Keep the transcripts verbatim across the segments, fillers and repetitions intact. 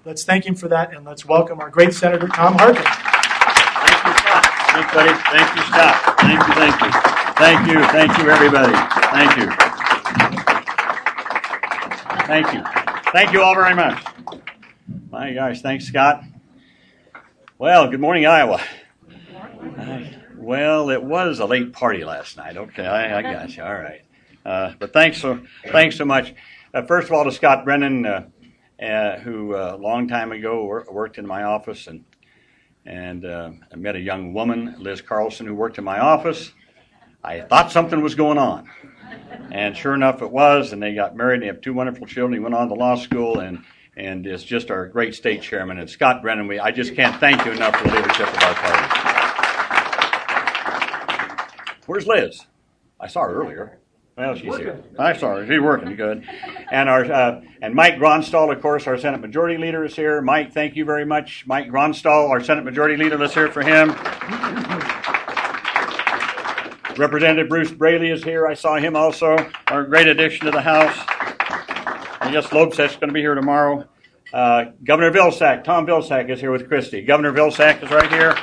Let's thank him for that, and let's welcome our great Senator Tom Harkin. Thank you, Scott. Thanks, buddy. Thank you, Scott. Thank you, thank you. Thank you, thank you, everybody. Thank you. Thank you. Thank you all very much. My gosh, thanks, Scott. Well, good morning, Iowa. I, well, it was a late party last night. Okay, I, I got you. All right. Uh, but thanks so, thanks so much. Uh, first of all, to Scott Brennan, uh, uh, who a uh, long time ago wor- worked in my office, and and uh, I met a young woman, Liz Carlson, who worked in my office. I thought something was going on, and sure enough, it was. And they got married. And they have two wonderful children. He went on to law school, and and is just our great state chairman. And Scott Brennan, we I just can't thank you enough for the leadership of our party. Where's Liz? I saw her earlier. Well, she's here. I saw her. She's working good. And our uh, and Mike Gronstall, of course, our Senate Majority Leader, is here. Mike, thank you very much. Mike Gronstall, our Senate Majority Leader, let's hear it for him. Representative Bruce Braley is here. I saw him also. Our great addition to the House. I guess Lobseth's going to be here tomorrow. Uh, Governor Vilsack, Tom Vilsack is here with Christie. Governor Vilsack is right here.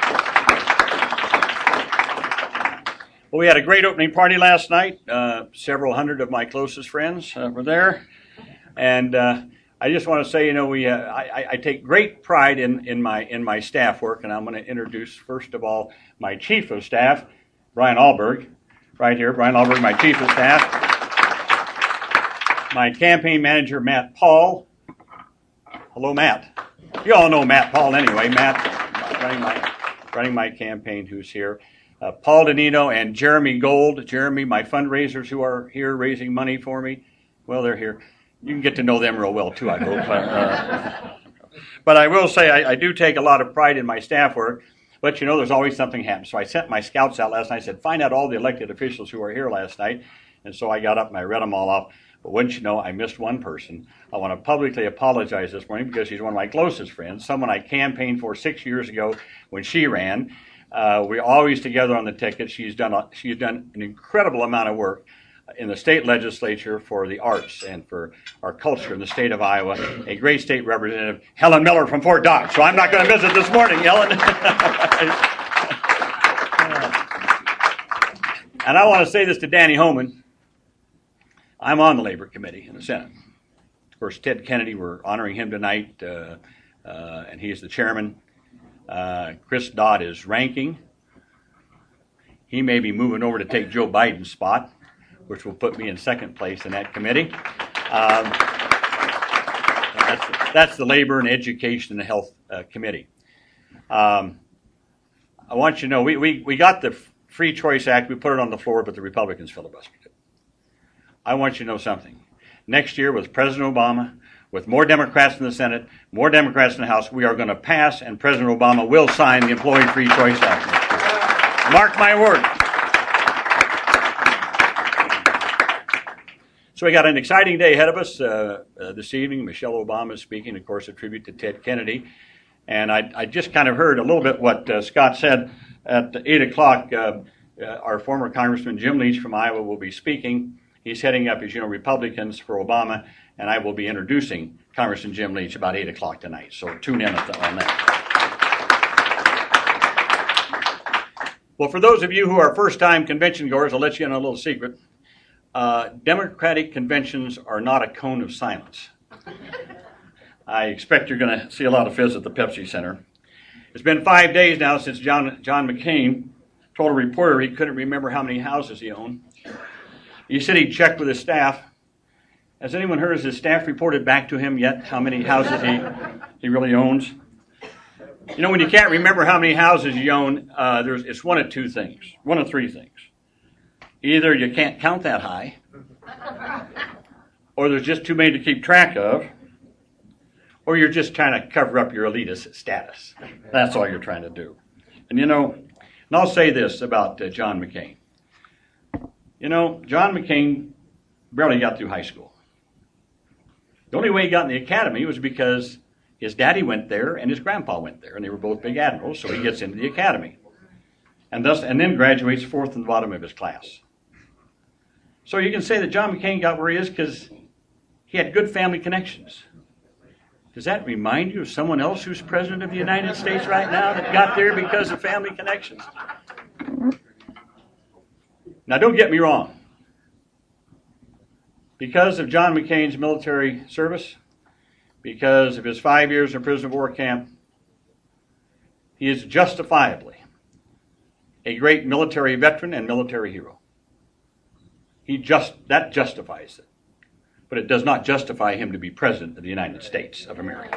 Well, we had a great opening party last night. Uh, several hundred of my closest friends uh, were there. And uh, I just want to say, you know, we uh, I, I take great pride in, in my in my staff work, and I'm going to introduce, first of all, my Chief of Staff, Brian Alberg, right here. Brian Alberg, my Chief of Staff. My Campaign Manager, Matt Paul. Hello, Matt. You all know Matt Paul anyway. Matt, running my, running my campaign, who's here. Uh, Paul Donino and Jeremy Gold. Jeremy, my fundraisers who are here raising money for me. Well, they're here. You can get to know them real well, too, I hope. Uh, but I will say I, I do take a lot of pride in my staff work. But, you know, there's always something happening. So I sent my scouts out last night. I said, find out all the elected officials who are here last night. And so I got up and I read them all off. But wouldn't you know, I missed one person. I want to publicly apologize this morning because she's one of my closest friends, someone I campaigned for six years ago when she ran. Uh, we're always together on the ticket. She's done a, she's done an incredible amount of work in the state legislature for the arts and for our culture in the state of Iowa. A great state representative, Helen Miller from Fort Dodge. So I'm not going to visit this morning, Helen. And I want to say this to Danny Homan. I'm on the Labor Committee in the Senate. Of course, Ted Kennedy, we're honoring him tonight, uh, uh, and he is the chairman. Uh, Chris Dodd is ranking. He may be moving over to take Joe Biden's spot, which will put me in second place in that committee. Um, that's, that's the Labor and Education and Health uh, Committee. Um, I want you to know, we, we, we got the Free Choice Act, we put it on the floor, but the Republicans filibustered it. I want you to know something. Next year with President Obama, with more Democrats in the Senate, more Democrats in the House, we are going to pass, and President Obama will sign the Employee Free Choice Act. Mark my word. So we got an exciting day ahead of us uh, uh, this evening. Michelle Obama is speaking, of course, a tribute to Ted Kennedy. And I, I just kind of heard a little bit what uh, Scott said at eight o'clock. Uh, uh, our former Congressman Jim Leach from Iowa will be speaking. He's heading up, as you know, Republicans for Obama, and I will be introducing Congressman Jim Leach about eight o'clock tonight. So tune in on that. Well, for those of you who are first-time convention goers, I'll let you in a little secret. Uh, Democratic conventions are not a cone of silence. I expect you're going to see a lot of fizz at the Pepsi Center. It's been five days now since John, John McCain told a reporter he couldn't remember how many houses he owned. He said he checked with his staff. Has anyone heard, has his staff reported back to him yet how many houses he, he really owns? You know, when you can't remember how many houses you own, uh, there's it's one of two things, one of three things. Either you can't count that high, or there's just too many to keep track of, or you're just trying to cover up your elitist status. That's all you're trying to do. And you know, and I'll say this about uh, John McCain. You know, John McCain barely got through high school. The only way he got in the academy was because his daddy went there and his grandpa went there, and they were both big admirals, so he gets into the academy. And thus, and then graduates fourth in the bottom of his class. So you can say that John McCain got where he is because he had good family connections. Does that remind you of someone else who's president of the United States right now that got there because of family connections? Now, don't get me wrong. Because of John McCain's military service, because of his five years in a prisoner of war camp, he is justifiably a great military veteran and military hero. He just that justifies it. But it does not justify him to be president of the United States of America.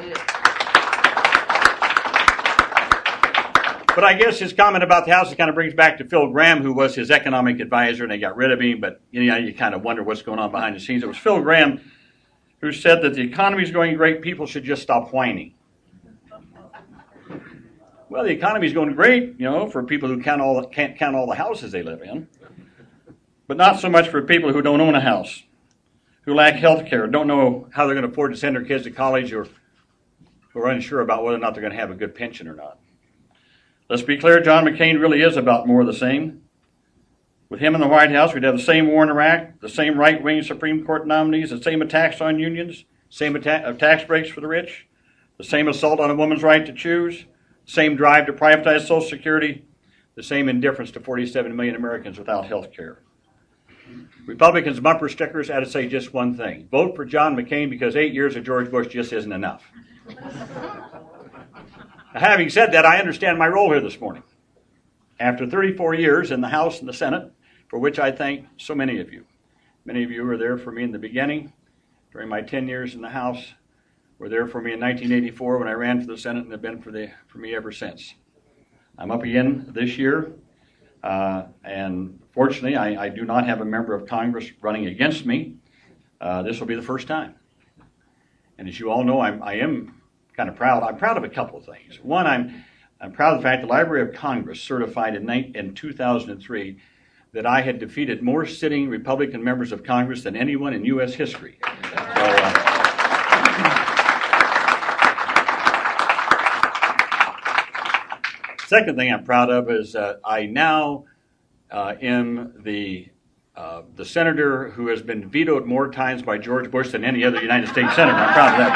But I guess his comment about the House kind of brings back to Phil Gramm, who was his economic advisor, and they got rid of him. But you know, you kind of wonder what's going on behind the scenes. It was Phil Gramm who said that the economy is going great, people should just stop whining. Well, the economy is going great, you know, for people who count all, can't count all the houses they live in, but not so much for people who don't own a house, who lack health care, don't know how they're going to afford to send their kids to college, or who are unsure about whether or not they're going to have a good pension or not. Let's be clear, John McCain really is about more of the same. With him in the White House, we'd have the same war in Iraq, the same right-wing Supreme Court nominees, the same attacks on unions, same atta- tax breaks for the rich, the same assault on a woman's right to choose, same drive to privatize Social Security, the same indifference to forty-seven million Americans without health care. Republicans' bumper stickers had to say just one thing: vote for John McCain because eight years of George Bush just isn't enough. Now, having said that, I understand my role here this morning. After thirty-four years in the House and the Senate, for which I thank so many of you. Many of you were there for me in the beginning, during my ten years in the House, were there for me in nineteen eighty-four when I ran for the Senate, and have been for, the, for me ever since. I'm up again this year, uh, and fortunately, I, I do not have a member of Congress running against me. Uh, this will be the first time. And as you all know, I'm, I am kind of proud. I'm proud of a couple of things. One, I'm, I'm proud of the fact the Library of Congress certified in, in two thousand three that I had defeated more sitting Republican members of Congress than anyone in U S history. So, uh, second thing I'm proud of is uh, I now uh, am the uh, the senator who has been vetoed more times by George Bush than any other United States senator. I'm proud of that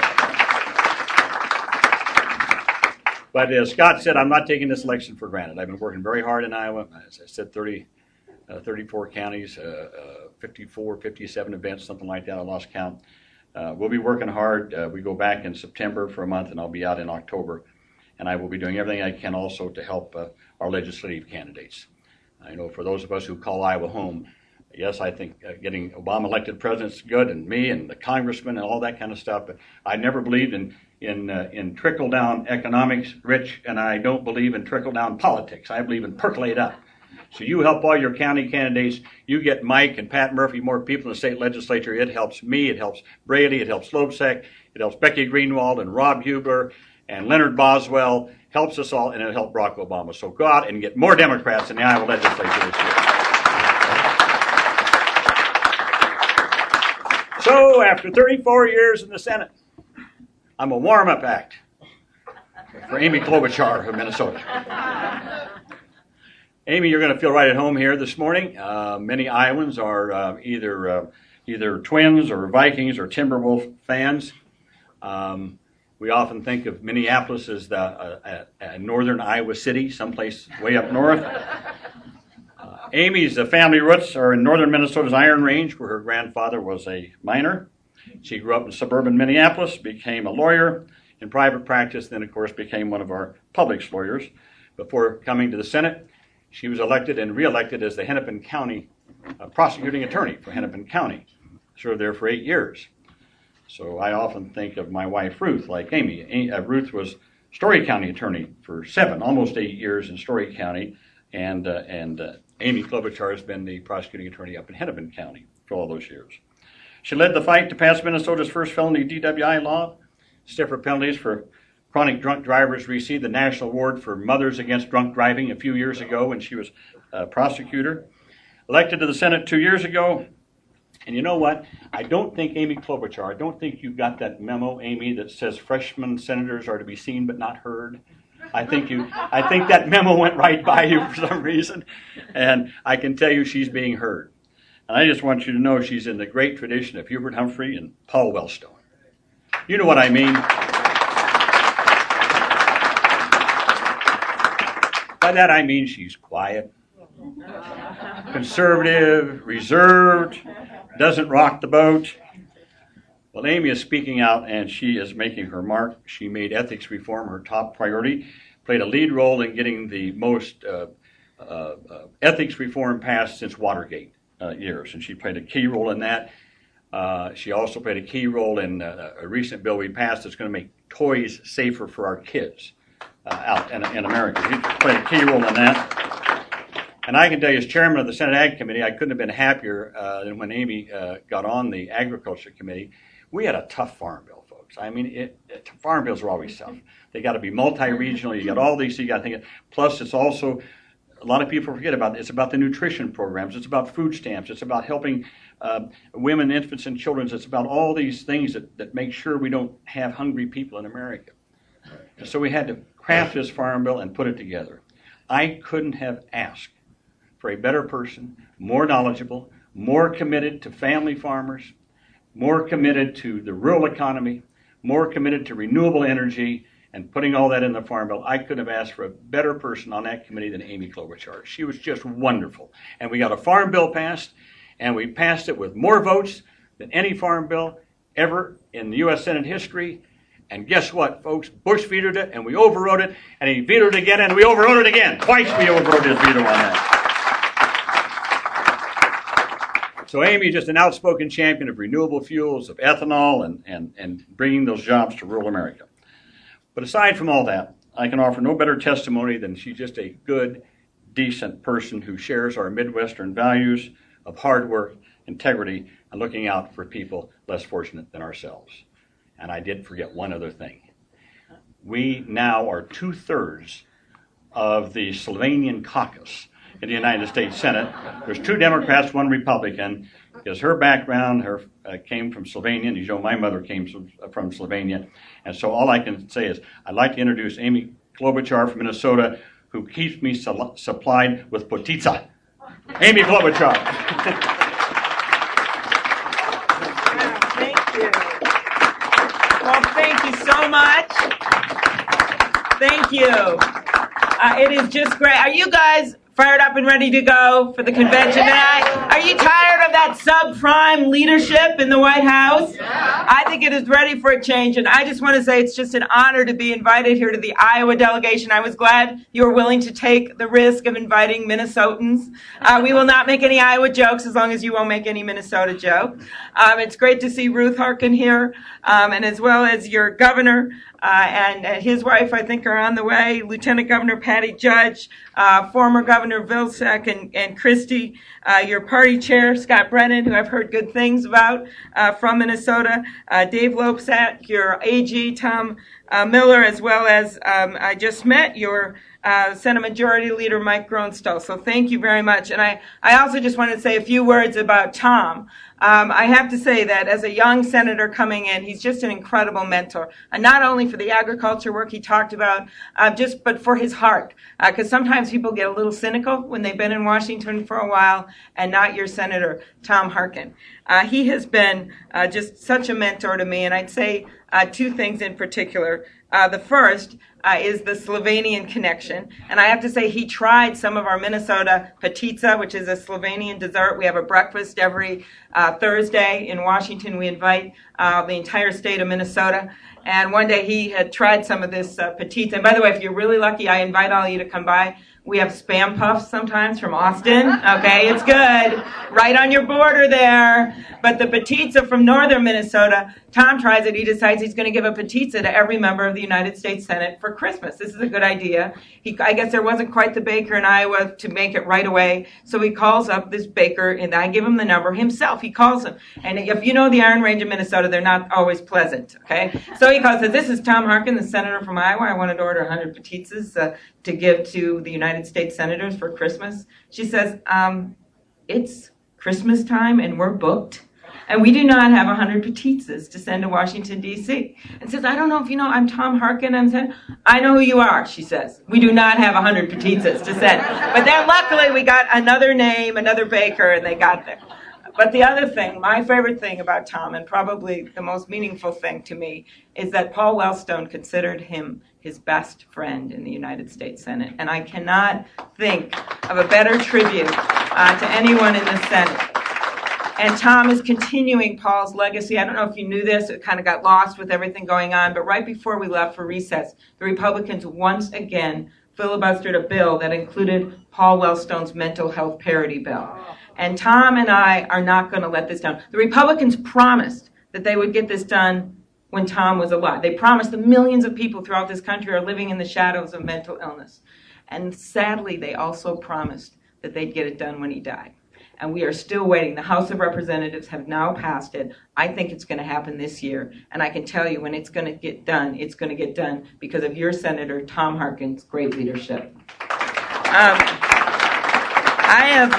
too. But as Scott said, I'm not taking this election for granted. I've been working very hard in Iowa. As I said, thirty, uh, thirty-four counties, uh, uh, fifty-four, fifty-seven events, something like that. I lost count. Uh, we'll be working hard. Uh, we go back in September for a month, and I'll be out in October. And I will be doing everything I can also to help uh, our legislative candidates. I know for those of us who call Iowa home, yes, I think uh, getting Obama elected president is good, and me and the congressman and all that kind of stuff. But I never believed in in uh, in trickle down economics, Rich, and I don't believe in trickle down politics. I believe in percolate up. So you help all your county candidates. You get Mike and Pat Murphy more people in the state legislature. It helps me. It helps Braley. It helps Lobsec. It helps Becky Greenwald and Rob Hubler and Leonard Boswell. Helps us all, and it helped Barack Obama. So go out and get more Democrats in the Iowa legislature this year. So after thirty-four years in the Senate, I'm a warm-up act for Amy Klobuchar of Minnesota. Amy, you're going to feel right at home here this morning. Uh, many Iowans are uh, either uh, either Twins or Vikings or Timberwolf fans. Um, we often think of Minneapolis as the uh, uh, northern Iowa city, someplace way up north. Uh, Amy's uh, family roots are in northern Minnesota's Iron Range, where her grandfather was a miner. She grew up in suburban Minneapolis, became a lawyer in private practice, then, of course, became one of our public lawyers. Before coming to the Senate, she was elected and reelected as the Hennepin County uh, prosecuting attorney for Hennepin County. Served there for eight years. So I often think of my wife, Ruth, like Amy. Uh, Ruth was Story County attorney for seven, almost eight years in Story County, and uh, and uh, Amy Klobuchar has been the prosecuting attorney up in Hennepin County for all those years. She led the fight to pass Minnesota's first felony D W I law. Stiffer penalties for chronic drunk drivers received the National Award for Mothers Against Drunk Driving a few years ago when she was a prosecutor. Elected to the Senate two years ago. And you know what? I don't think Amy Klobuchar, I don't think you got that memo, Amy, that says freshman senators are to be seen but not heard. I think you. I think that memo went right by you for some reason. And I can tell you she's being heard. And I just want you to know she's in the great tradition of Hubert Humphrey and Paul Wellstone. You know what I mean. By that I mean she's quiet, conservative, reserved, doesn't rock the boat. Well, Amy is speaking out, and she is making her mark. She made ethics reform her top priority, played a lead role in getting the most uh, uh, uh, ethics reform passed since Watergate uh, years, and she played a key role in that. Uh, she also played a key role in uh, a recent bill we passed that's going to make toys safer for our kids uh, out in, in America. She played a key role in that. And I can tell you, as chairman of the Senate Ag Committee, I couldn't have been happier uh, than when Amy uh, got on the Agriculture Committee. We had a tough farm bill, folks. I mean, it, it, farm bills are always tough. They got to be multi-regional. You got all these. You got to think. Plus, it's also a lot of people forget about it. It's about the nutrition programs. It's about food stamps. It's about helping uh, women, infants, and children. It's about all these things that, that make sure we don't have hungry people in America. And so we had to craft this farm bill and put it together. I couldn't have asked for a better person, more knowledgeable, more committed to family farmers, more committed to the rural economy, more committed to renewable energy, and putting all that in the Farm Bill. I couldn't have asked for a better person on that committee than Amy Klobuchar. She was just wonderful. And we got a Farm Bill passed, and we passed it with more votes than any Farm Bill ever in the U S Senate history. And guess what, folks? Bush vetoed it, and we overrode it, and he vetoed it again, and we overrode it again. Twice we overrode his veto on that. So Amy, just an outspoken champion of renewable fuels, of ethanol, and, and, and bringing those jobs to rural America. But aside from all that, I can offer no better testimony than she's just a good, decent person who shares our Midwestern values of hard work, integrity, and looking out for people less fortunate than ourselves. And I did forget one other thing. We now are two-thirds of the Slovenian caucus in the United States Senate. There's two Democrats, one Republican, because her background her uh, came from Slovenia, and you know my mother came from, uh, from Slovenia. And so all I can say is I'd like to introduce Amy Klobuchar from Minnesota, who keeps me su- supplied with potica. Amy Klobuchar. Thank you. Well, thank you so much. Thank you. Uh, it is just great. Are you guys fired up and ready to go for the convention tonight? Are you tired of that subprime leadership in the White House? I think it is ready for a change, and I just want to say it's just an honor to be invited here to the Iowa delegation. I was glad you were willing to take the risk of inviting Minnesotans. Uh, we will not make any Iowa jokes as long as you won't make any Minnesota joke. Um, it's great to see Ruth Harkin here, um, and as well as your governor, Uh, and uh, his wife, I think, are on the way. Lieutenant Governor Patty Judge, uh, former Governor Vilsack, and, and Christie, uh, your party chair, Scott Brennan, who I've heard good things about uh, from Minnesota, uh, Dave Loebsack, your A G, Tom uh, Miller, as well as um, I just met your uh, Senate Majority Leader, Mike Gronstall. So thank you very much. And I, I also just want to say a few words about Tom. Um, I have to say that as a young senator coming in, he's just an incredible mentor, and not only for the agriculture work he talked about, uh, just but for his heart. Because uh, sometimes people get a little cynical when they've been in Washington for a while, and not your Senator Tom Harkin. Uh, he has been uh, just such a mentor to me, and I'd say uh, two things in particular. Uh, the first uh, is the Slovenian connection. And I have to say he tried some of our Minnesota potica, which is a Slovenian dessert. We have a breakfast every uh, Thursday in Washington. We invite uh, the entire state of Minnesota. And one day he had tried some of this uh, potica. And by the way, if you're really lucky, I invite all of you to come by. We have Spam Puffs sometimes from Austin. Okay, it's good. Right on your border there. But the potica from northern Minnesota, Tom tries it. He decides he's going to give a potica to every member of the United States Senate for Christmas. This is a good idea. He, I guess there wasn't quite the baker in Iowa to make it right away. So he calls up this baker, and I give him the number himself. He calls him. And if you know the Iron Range of Minnesota, they're not always pleasant. Okay, so he calls and says, "This is Tom Harkin, the senator from Iowa. I wanted to order one hundred potitsas uh, to give to the United States senators for Christmas." She says, um, "It's Christmas time and we're booked. And we do not have one hundred potitsas to send to Washington, D C" And says, "I don't know if you know, I'm Tom Harkin." I'm saying, "I know who you are," she says. "We do not have one hundred potitsas to send." But then luckily we got another name, another baker, and they got there. But the other thing, my favorite thing about Tom, and probably the most meaningful thing to me, is that Paul Wellstone considered him his best friend in the United States Senate. And I cannot think of a better tribute uh, to anyone in the Senate. And Tom is continuing Paul's legacy. I don't know if you knew this. It kind of got lost with everything going on. But right before we left for recess, the Republicans once again filibustered a bill that included Paul Wellstone's mental health parity bill. And Tom and I are not going to let this down. The Republicans promised that they would get this done when Tom was alive. They promised the millions of people throughout this country are living in the shadows of mental illness. And sadly, they also promised that they'd get it done when he died. And we are still waiting. The House of Representatives have now passed it. I think it's going to happen this year. And I can tell you when it's going to get done, it's going to get done because of your Senator Tom Harkin's great leadership. Um, I have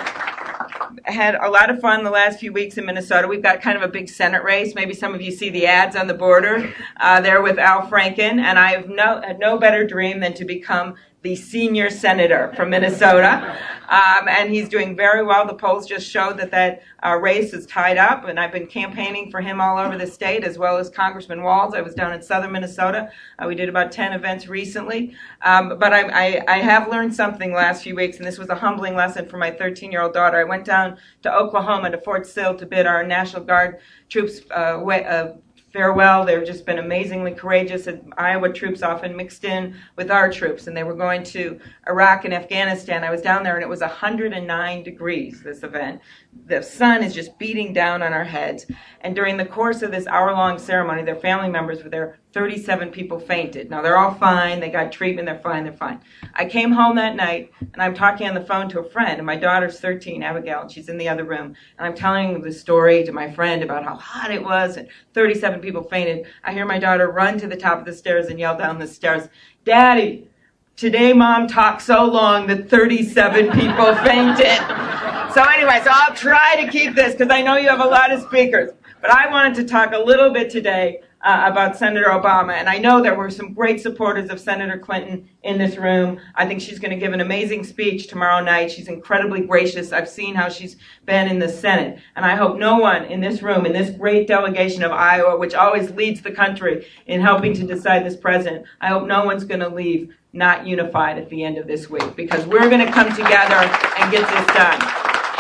uh, had a lot of fun the last few weeks in Minnesota. We've got kind of a big Senate race. Maybe some of you see the ads on the border uh, there with Al Franken. And I have no, had no better dream than to become the senior senator from Minnesota. Um, and he's doing very well. The polls just showed that that uh, race is tied up, and I've been campaigning for him all over the state, as well as Congressman Walz. I was down in southern Minnesota. Uh, we did about ten events recently. Um, but I, I, I have learned something the last few weeks, and this was a humbling lesson for my thirteen-year-old daughter. I went down to Oklahoma, to Fort Sill, to bid our National Guard troops uh, way, uh, farewell. They've just been amazingly courageous. And Iowa troops often mixed in with our troops, and they were going to Iraq and Afghanistan. I was down there, and it was one hundred nine degrees, this event. The sun is just beating down on our heads. And during the course of this hour-long ceremony, their family members were there. thirty-seven people fainted. Now, they're all fine. They got treatment. They're fine. They're fine. I came home that night, and I'm talking on the phone to a friend, and my daughter's thirteen, Abigail, and she's in the other room. And I'm telling the story to my friend about how hot it was, and thirty-seven people fainted. I hear my daughter run to the top of the stairs and yell down the stairs, "Daddy, today Mom talked so long that thirty-seven people fainted." So anyway, so I'll try to keep this because I know you have a lot of speakers. But I wanted to talk a little bit today uh, about Senator Obama. And I know there were some great supporters of Senator Clinton in this room. I think she's going to give an amazing speech tomorrow night. She's incredibly gracious. I've seen how she's been in the Senate. And I hope no one in this room, in this great delegation of Iowa, which always leads the country in helping to decide this president, I hope no one's going to leave not unified at the end of this week, because we're going to come together and get this done.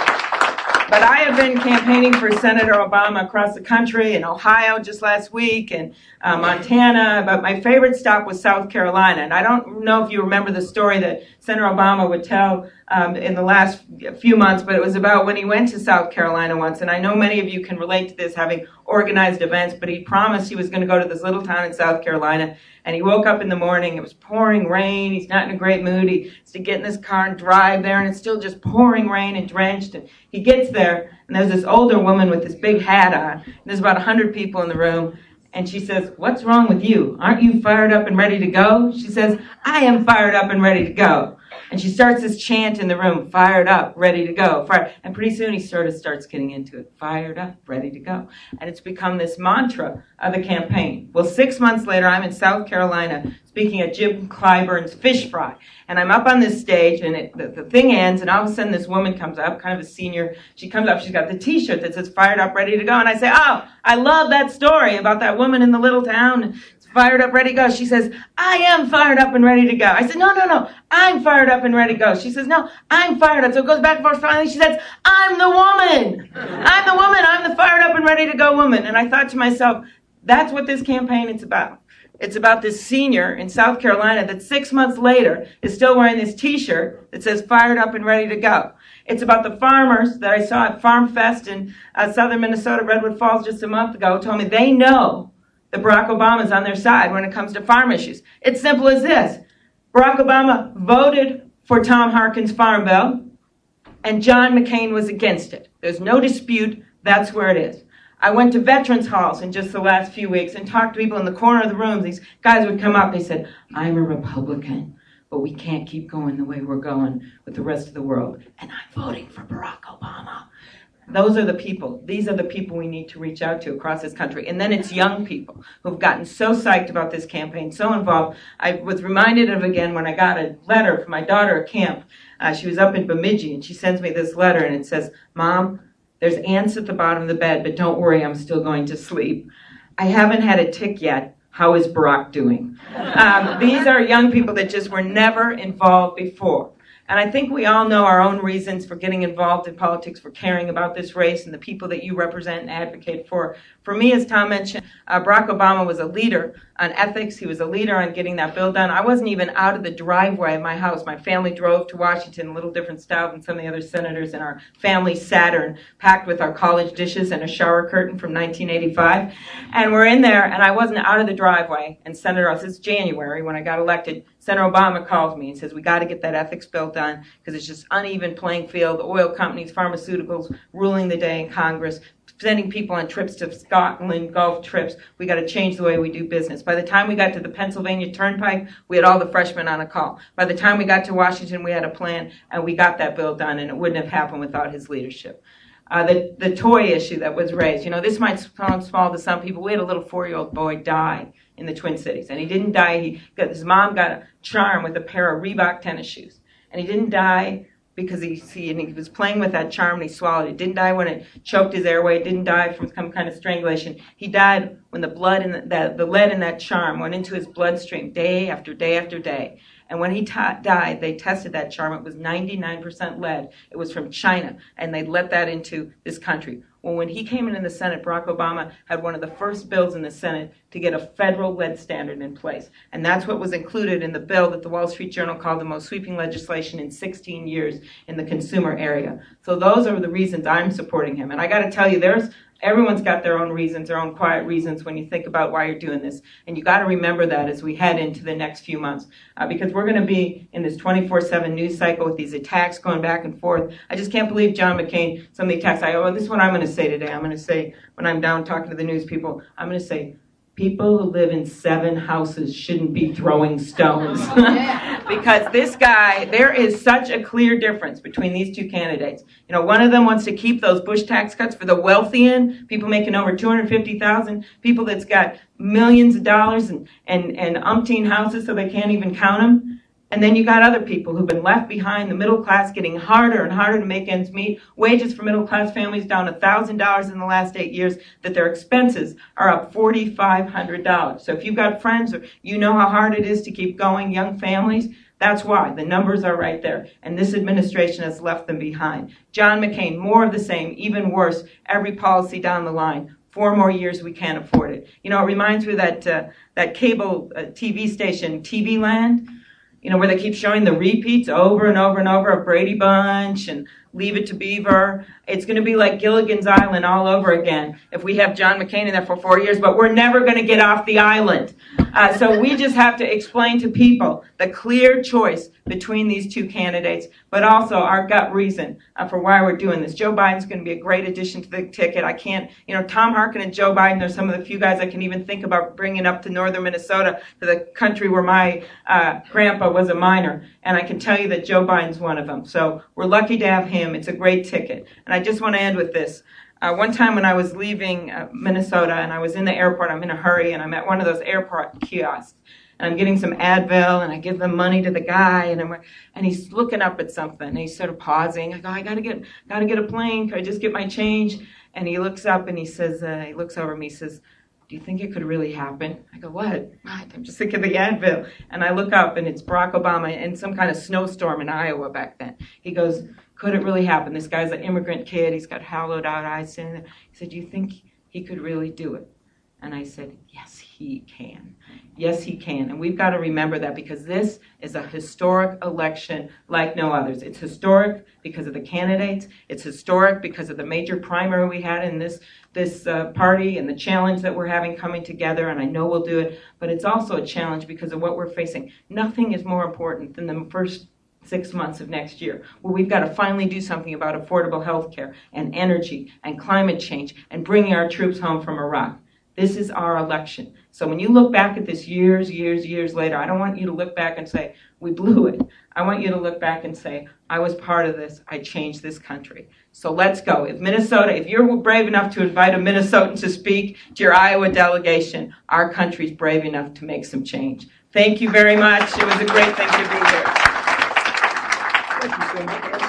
But I have been campaigning for Senator Obama across the country, in Ohio just last week, and uh, Montana. But my favorite stop was South Carolina. And I don't know if you remember the story that Senator Obama would tell um, in the last few months, but it was about when he went to South Carolina once. And I know many of you can relate to this, having organized events, but he promised he was going to go to this little town in South Carolina. And he woke up in the morning, it was pouring rain, he's not in a great mood, he has to get in his car and drive there, and it's still just pouring rain and drenched. And he gets there, and there's this older woman with this big hat on, and there's about one hundred people in the room, and she says, "What's wrong with you? Aren't you fired up and ready to go?" She says, "I am fired up and ready to go." And she starts this chant in the room, fired up, ready to go. Fire. And pretty soon he sort of starts getting into it, fired up, ready to go. And it's become this mantra of the campaign. Well, six months later, I'm in South Carolina speaking at Jim Clyburn's Fish Fry. And I'm up on this stage, and it, the, the thing ends, and all of a sudden this woman comes up, kind of a senior. She comes up, she's got the T-shirt that says fired up, ready to go. And I say, "Oh, I love that story about that woman in the little town. Fired up, ready to go." She says, "I am fired up and ready to go." I said, "No, no, no, I'm fired up and ready to go." She says, "No, I'm fired up." So it goes back and forth. Finally, she says, "I'm the woman. I'm the woman. I'm the fired up and ready to go woman." And I thought to myself, that's what this campaign is about. It's about this senior in South Carolina that six months later is still wearing this T-shirt that says fired up and ready to go. It's about the farmers that I saw at Farm Fest in uh, southern Minnesota, Redwood Falls, just a month ago, told me they know that Barack Obama is on their side when it comes to farm issues. It's simple as this. Barack Obama voted for Tom Harkin's farm bill, and John McCain was against it. There's no dispute. That's where it is. I went to veterans halls in just the last few weeks and talked to people in the corner of the room. These guys would come up. They said, "I'm a Republican, but we can't keep going the way we're going with the rest of the world, and I'm voting for Barack Obama." Those are the people. These are the people we need to reach out to across this country. And then it's young people who've gotten so psyched about this campaign, so involved. I was reminded of again when I got a letter from my daughter at camp. Uh, she was up in Bemidji, and she sends me this letter, and it says, "Mom, There's ants at the bottom of the bed, but don't worry, I'm still going to sleep. I haven't had a tick yet. How is Barack doing? Um, these are young people that just were never involved before. And I think we all know our own reasons for getting involved in politics, for caring about this race and the people that you represent and advocate for. For me, as Tom mentioned, uh, Barack Obama was a leader on ethics. He was a leader on getting that bill done. I wasn't even out of the driveway of my house. My family drove to Washington, a little different style than some of the other senators, in our family Saturn, packed with our college dishes and a shower curtain from nineteen eighty-five. And we're in there, and I wasn't out of the driveway. And Senator, this is January, when I got elected, Senator Obama calls me and says, we got to get that ethics bill done because it's just uneven playing field, oil companies, pharmaceuticals ruling the day in Congress, sending people on trips to Scotland, Gulf trips. We got to change the way we do business. By the time we got to the Pennsylvania Turnpike, we had all the freshmen on a call. By the time we got to Washington, we had a plan, and we got that bill done, and it wouldn't have happened without his leadership. Uh, the, the toy issue that was raised, you know, this might sound small to some people. We had a little four-year-old boy die in the Twin Cities, and he didn't die. He got, his mom got a charm with a pair of Reebok tennis shoes, and he didn't die because he, he, and he was playing with that charm and he swallowed it. Didn't die when it choked his airway. Didn't die from some kind of strangulation. He died when the blood in the, the, the lead in that charm went into his bloodstream day after day after day. And when he t- died, they tested that charm. It was ninety-nine percent lead. It was from China, and they let that into this country. Well, when he came in in the Senate, Barack Obama had one of the first bills in the Senate to get a federal lead standard in place. And that's what was included in the bill that the Wall Street Journal called the most sweeping legislation in sixteen years in the consumer area. So those are the reasons I'm supporting him. And I got to tell you, there's everyone's got their own reasons, their own quiet reasons when you think about why you're doing this. And you got to remember that as we head into the next few months. Uh, because we're going to be in this twenty-four seven news cycle with these attacks going back and forth. I just can't believe John McCain, some of the attacks. I, oh, this is what I'm going to say today. I'm going to say, when I'm down talking to the news people, I'm going to say, people who live in seven houses shouldn't be throwing stones. Because this guy, there is such a clear difference between these two candidates. You know, one of them wants to keep those Bush tax cuts for the wealthy end, people making over two hundred fifty thousand dollars, people that's got millions of dollars and, and, and umpteen houses so they can't even count them. And then you got other people who've been left behind, the middle class getting harder and harder to make ends meet. Wages for middle class families down one thousand dollars in the last eight years, that their expenses are up four thousand five hundred dollars. So if you've got friends or you know how hard it is to keep going, young families, that's why. The numbers are right there. And this administration has left them behind. John McCain, more of the same, even worse, every policy down the line. Four more years, we can't afford it. You know, it reminds me of that, uh, that cable uh, T V station, T V Land. You know, where they keep showing the repeats over and over and over of Brady Bunch and Leave It to Beaver. It's going to be like Gilligan's Island all over again if we have John McCain in there for four years, but we're never going to get off the island. Uh, so we just have to explain to people the clear choice between these two candidates, but also our gut reason uh, for why we're doing this. Joe Biden's going to be a great addition to the ticket. I can't, you know, Tom Harkin and Joe Biden are some of the few guys I can even think about bringing up to northern Minnesota, to the country where my uh, grandpa was a miner. And I can tell you that Joe Biden's one of them. So we're lucky to have him. It's a great ticket. And I just want to end with this. Uh, one time when I was leaving uh, Minnesota and I was in the airport, I'm in a hurry, and I'm at one of those airport kiosks. And I'm getting some Advil, and I give the money to the guy, and I'm and he's looking up at something, and he's sort of pausing. I go, I gotta get, gotta get a plane. Could I just get my change? And he looks up and he says, uh, he looks over at me, he says, do you think it could really happen? I go, what? What? I'm just thinking of the Advil. And I look up, and it's Barack Obama in some kind of snowstorm in Iowa back then. He goes, could it really happen? This guy's an immigrant kid. He's got hollowed out eyes. He said, do you think he could really do it? And I said, yes, he can. Yes, he can. And we've got to remember that, because this is a historic election like no others. It's historic because of the candidates. It's historic because of the major primary we had in this, this uh, party and the challenge that we're having coming together, and I know we'll do it. But it's also a challenge because of what we're facing. Nothing is more important than the first six months of next year, where we've got to finally do something about affordable health care and energy and climate change and bringing our troops home from Iraq. This is our election. So when you look back at this years, years, years later, I don't want you to look back and say, we blew it. I want you to look back and say, I was part of this. I changed this country. So let's go. If Minnesota, if you're brave enough to invite a Minnesotan to speak to your Iowa delegation, our country's brave enough to make some change. Thank you very much. It was a great thing to be here. Thank you so much.